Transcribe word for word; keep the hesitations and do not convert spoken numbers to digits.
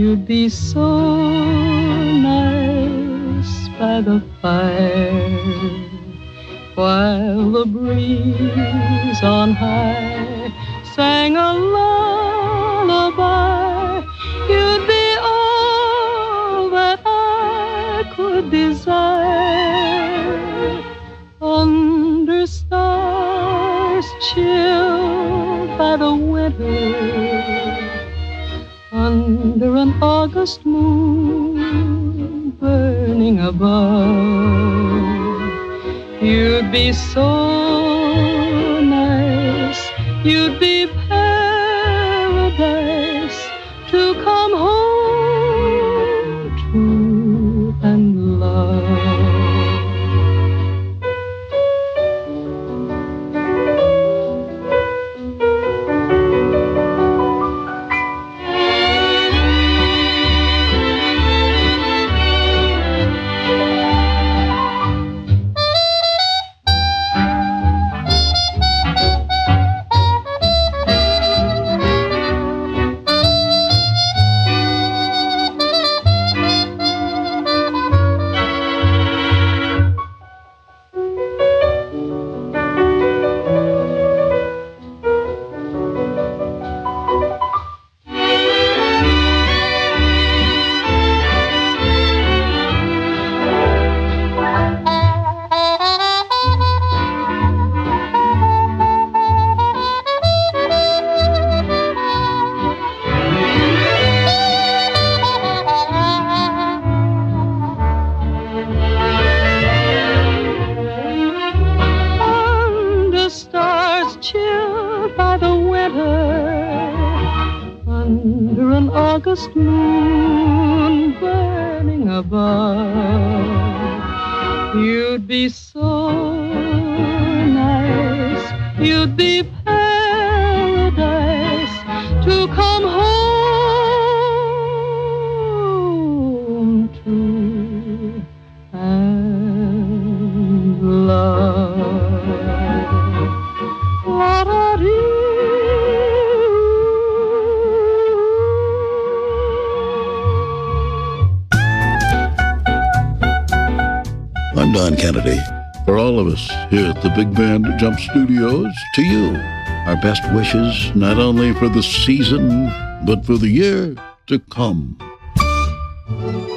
You'd be so nice by the fire, while the breeze on high sang a lullaby. You'd be all that I could desire, under stars chilled by the winter, under an August moon burning above. You'd be so nice, you'd be paradise to come home to and love. Chilled by the winter, under an August moon burning above. You'd be so nice, you'd be paradise to come home to and love. I'm Don Kennedy. For all of us here at the Big Band Jump Studios, to you, our best wishes not only for the season, but for the year to come.